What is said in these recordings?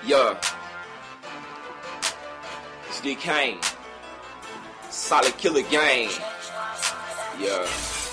Yeah. It's D Kane. Solid Killer Gang. Yeah.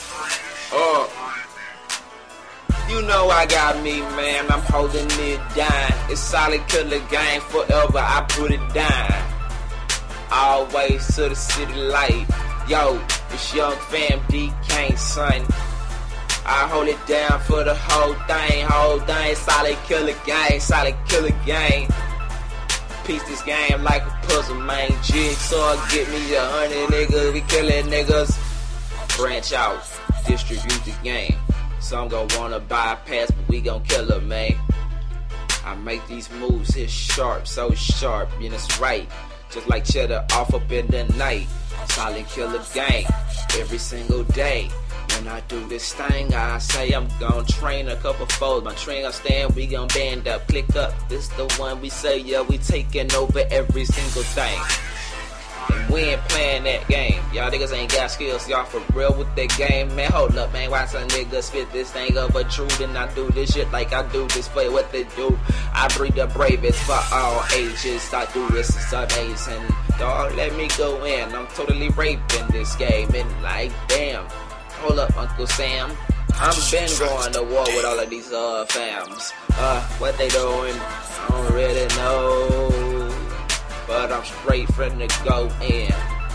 You know I got me, man. I'm holding it down. It's Solid Killer Gang forever. I put it down. Always to the city light. Yo, it's Young Fam D Kane, son. I hold it down for the whole thing. Solid Killer Gang, Solid Killer Gang. Piece this game like a puzzle, man. Jigsaw, get me 100 niggas. We killing niggas. Branch out, distribute the game. Some gon' wanna bypass, but we gon' kill her, man. I make these moves hit sharp, so sharp, and it's right. Just like cheddar off up in the night. Solid Killer Gang, every single day. When I do this thing, I say I'm gon' train a couple foes. My train gon' stand, we gon' band up, click up. This the one we say, yeah, we taking over every single thing. And we ain't playing that game. Y'all niggas ain't got skills, y'all for real with that game. Man, hold up, man, why some niggas spit this thing over truth and I do this shit like I do this for what they do. I breed the bravest for all ages. I do this, it's amazing. Dog, let me go in. I'm totally raping this game and like, damn. Hold up, Uncle Sam. I'm been going to war with all of these fams. What they doing? I don't really know. But I'm straight finna go in.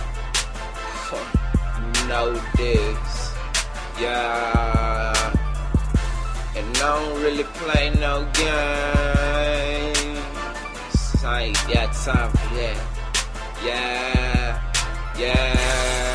You know this. Yeah. And I don't really play no games. I ain't got time for that. Yeah.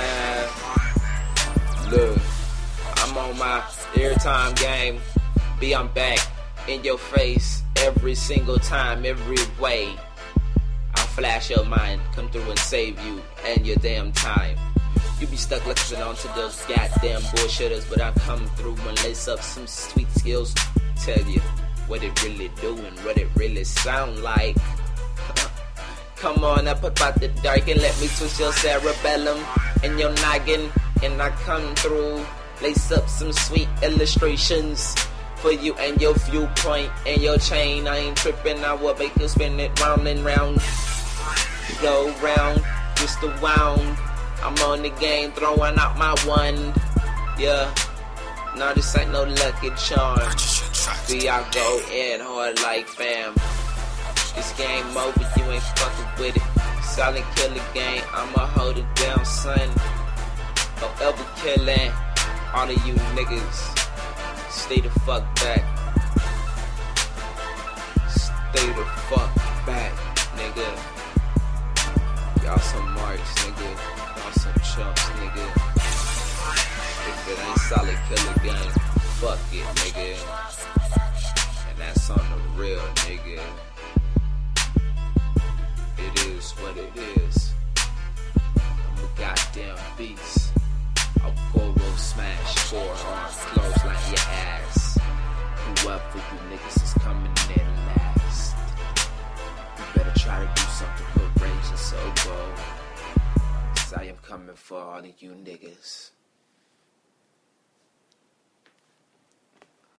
Look, I'm on my airtime game. I'm back in your face every single time, every way. I'll flash your mind, come through and save you and your damn time. You be stuck listening on to those goddamn bullshitters, but I come through and lace up some sweet skills. Tell you what it really do and what it really sound like. Come on up about the dark and let me twist your cerebellum and your noggin. And I come through, lace up some sweet illustrations for you and your viewpoint and your chain. I ain't tripping, I will make you spin it round and round. Go round, just a wound. I'm on the game, throwing out my wand. Yeah, no, this ain't no lucky charm. See, I go in hard like fam. This game over, you ain't fucking with it. Solid Killer Gang, I'ma hold it down, son. Forever killing all of you niggas. Stay the fuck back. Stay the fuck back, nigga. Y'all some marks, nigga. Y'all some chumps, nigga. If it ain't Solid Killer Gang, fuck it, nigga. And that's on the real, nigga. It is what it is. I'm a goddamn beast. I'll go smash 4 arms, close like your ass. Whoever you niggas is coming in last. You better try to do something courageous, so go. 'Cause I am coming for all of you niggas.